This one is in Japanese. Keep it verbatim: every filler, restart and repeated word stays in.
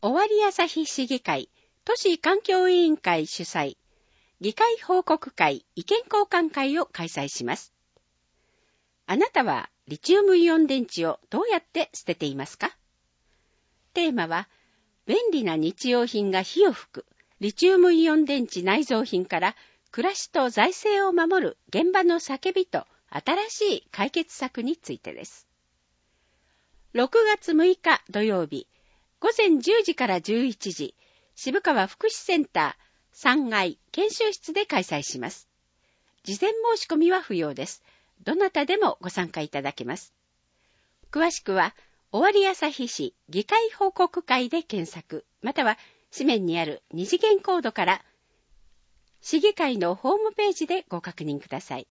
尾張旭市議会都市環境委員会主催、議会報告会意見交換会を開催します。あなたはリチウムイオン電池をどうやって捨てていますか？テーマは、便利な日用品が火を吹く、リチウムイオン電池内蔵品から暮らしと財政を守る現場の叫びと新しい解決策についてです。ろくがつむいか土曜日、ごぜんじゅうじからじゅういちじ、渋川福祉センターさんがい研修室で開催します。事前申し込みは不要です。どなたでもご参加いただけます。詳しくは、尾張旭市議会報告会で検索、または紙面にある二次元コードから、市議会のホームページでご確認ください。